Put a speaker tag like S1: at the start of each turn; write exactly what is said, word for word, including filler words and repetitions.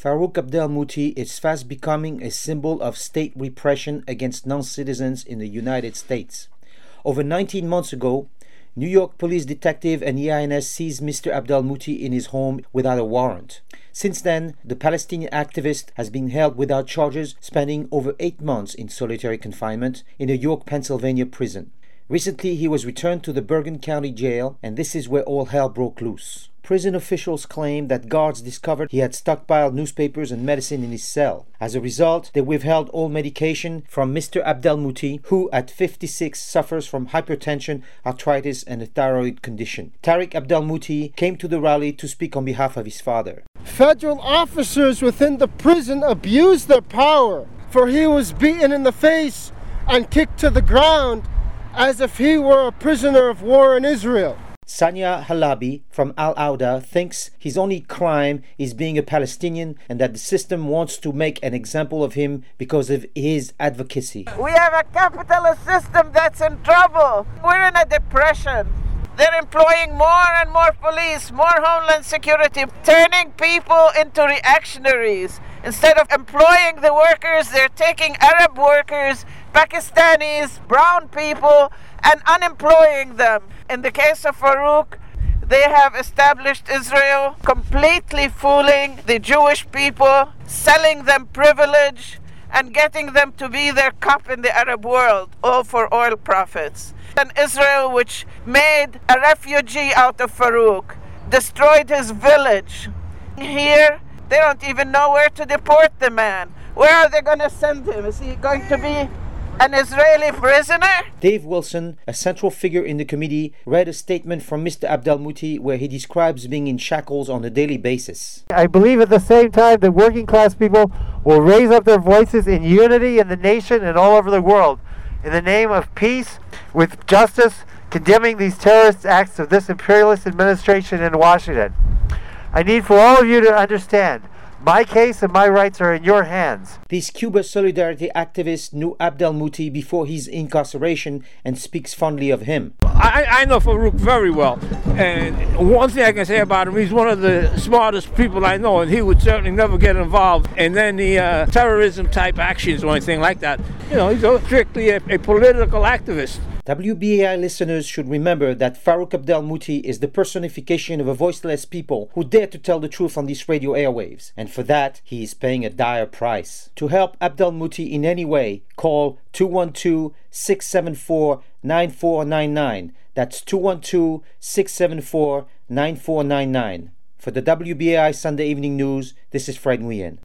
S1: Farouk Abdelmouty is fast becoming a symbol of state repression against non-citizens in the United States. Over nineteen months ago, New York police detective and E I N S seized Mister Abdelmouty in his home without a warrant. Since then, the Palestinian activist has been held without charges, spending over eight months in solitary confinement in a York, Pennsylvania prison. Recently, he was returned to the Bergen County Jail, and this is where all hell broke loose. Prison officials claim that guards discovered he had stockpiled newspapers and medicine in his cell. As a result, they withheld all medication from Mister Abdelmouty, who at fifty-six suffers from hypertension, arthritis, and a thyroid condition. Tariq Abdelmouty came to the rally to speak on behalf of his father.
S2: Federal officers within the prison abused their power, for he was beaten in the face and kicked to the ground as if he were a prisoner of war in Israel.
S1: Sanya Halabi from Al Auda thinks his only crime is being a Palestinian and that the system wants to make an example of him because of his advocacy.
S3: We have a capitalist system that's in trouble. We're in a depression. They're employing more and more police, more homeland security, turning people into reactionaries. Instead of employing the workers, they're taking Arab workers, Pakistanis, brown people, and unemploying them. In the case of Farouk, they have established Israel, completely fooling the Jewish people, selling them privilege, and getting them to be their cop in the Arab world, all for oil profits. And Israel, which made a refugee out of Farouk, destroyed his village. Here, they don't even know where to deport the man. Where are they going to send him? Is he going to be an Israeli prisoner?
S1: Dave Wilson, a central figure in the committee, read a statement from Mister Abdelmouty where he describes being in shackles on a daily basis.
S4: I believe at the same time that working class people will raise up their voices in unity in the nation and all over the world in the name of peace with justice, condemning these terrorist acts of this imperialist administration in Washington. I need for all of you to understand, my case and my rights are in your hands.
S1: This Cuba Solidarity activist knew Abdelmouty before his incarceration and speaks fondly of him.
S5: I, I know Farouk very well, and one thing I can say about him, he's one of the smartest people I know, and he would certainly never get involved in any uh, terrorism type actions or anything like that. You know, he's a, strictly a, a political activist.
S1: W B A I listeners should remember that Farouk Abdelmouty is the personification of a voiceless people who dare to tell the truth on these radio airwaves, and for that he is paying a dire price. To help Abdelmouty in any way, call two one two, six seven four, nine four nine nine. That's two one two, six seven four, nine four nine nine. For the W B A I Sunday Evening News, this is Fred Nguyen.